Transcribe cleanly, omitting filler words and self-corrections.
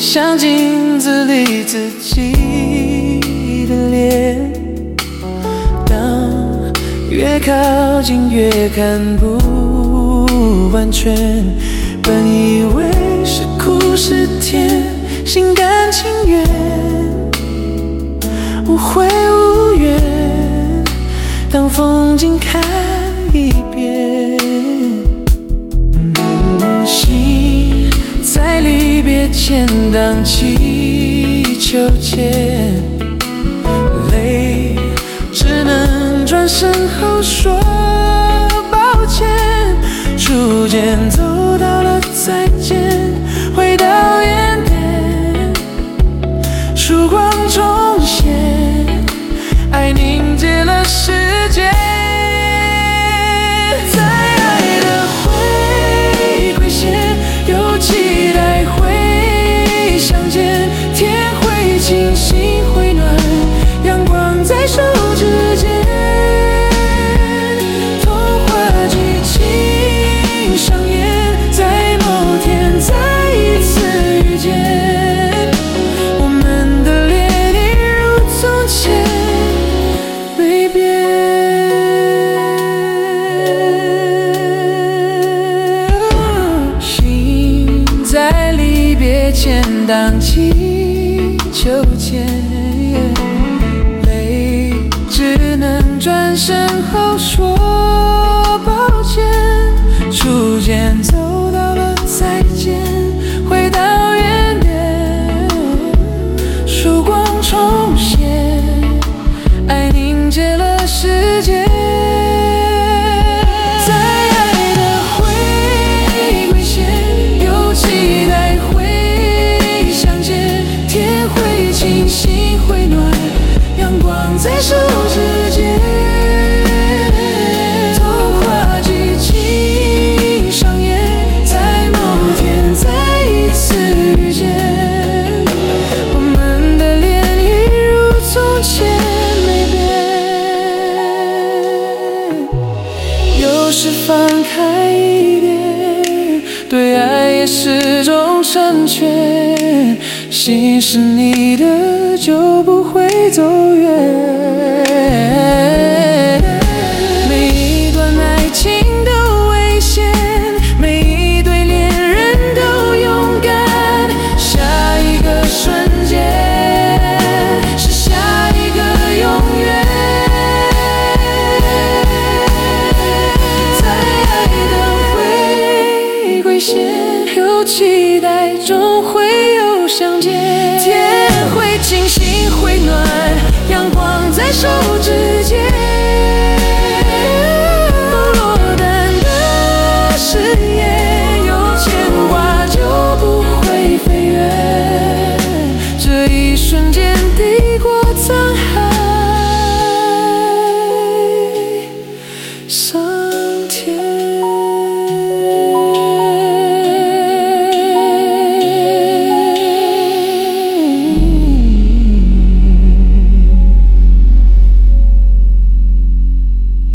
像镜子里自己的脸，当越靠近越看不完全。本以为是苦是甜，心甘情愿，无悔无怨。当风景看一遍，心在离别前荡起秋千，泪只能转身后说抱歉。初见走到了再见，回到原点，曙光重现，爱凝结了时间。在爱的回归线，有期待会相见，天会晴，心会暖，阳光在手指间，童话剧情上演，在某天再一次遇见，我们的脸一如从前没变。心在离别前荡起秋千，泪只能转身后说抱歉。初见走到了再见，回到原点，曙光重现，爱凝结了时间。在爱的回归线，有期待会相见，天会晴，心会暖，阳光在手指间，童话剧情上演，在某天再一次遇见，我们的脸一如从前没变。有时放开一点，对爱也是种成全，心是你的就不会走远。每一段爱情都危险，每一对恋人都勇敢，下一个瞬间是下一个永远。在爱的回归线，有期待终会有相见，天会晴，心会暖，阳光在手指